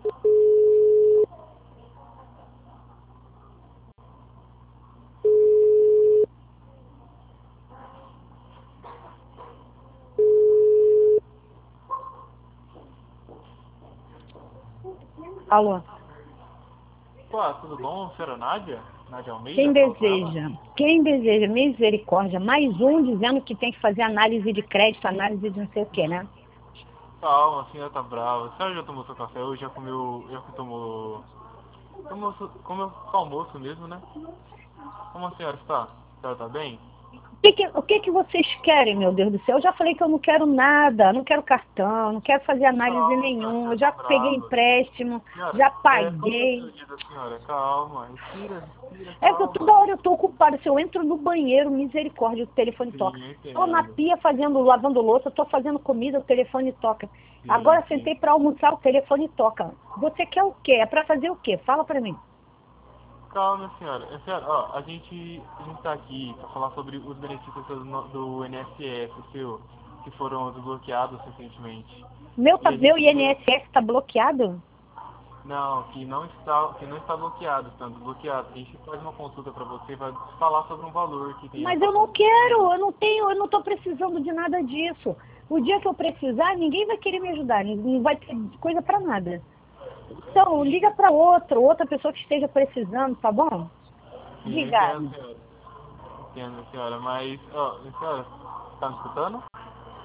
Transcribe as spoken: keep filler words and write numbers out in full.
Alô? Pô, tudo bom, senhora Nádia? Nádia Almeida? Quem Fala. deseja, quem deseja misericórdia, mais um dizendo que tem que fazer análise de crédito, análise de não sei o que, né? Calma, a senhora tá brava. A senhora já tomou seu café hoje? Já comeu, já tomou... Tomou, seu- comeu seu almoço mesmo, né? Como a senhora está? A senhora tá bem? O que, que, o que, que vocês querem, meu Deus do céu? Eu já falei que eu não quero nada, não quero cartão, não quero fazer análise Calma, senhora, a nenhuma, eu senhora já tá peguei brava. empréstimo, Senhora, já é, qual que é o paguei. pedido da senhora? Calma, respira, respira, É que eu, calma. toda hora eu tô ocupada. Se eu entro no banheiro, misericórdia, o telefone toca. Sim, eu Tô na entendo. pia fazendo, lavando louça, tô fazendo comida, o telefone toca. Sim, Agora sim. sentei para almoçar, o telefone toca. Você quer o quê? É para fazer o quê? Fala para mim. Calma, senhora. É, senhora, ó, a gente, a gente tá aqui pra falar sobre os benefícios do, no- do I N S S, seu, que foram desbloqueados recentemente. Meu, tá, E a meu gente I N queria... S S tá bloqueado? Não, que não está, que não está bloqueado, está desbloqueado. A gente faz uma consulta pra você e vai falar sobre um valor que tem na Mas sua eu não conta quero, disponível. eu não tenho, eu não tô precisando de nada disso. O dia que eu precisar, ninguém vai querer me ajudar, não vai ter coisa para nada. Então, liga para outra, outra pessoa que esteja precisando, tá bom? Sim, eu entendo, Obrigada. senhora. Entendo, senhora, mas, ó, senhora, tá me escutando?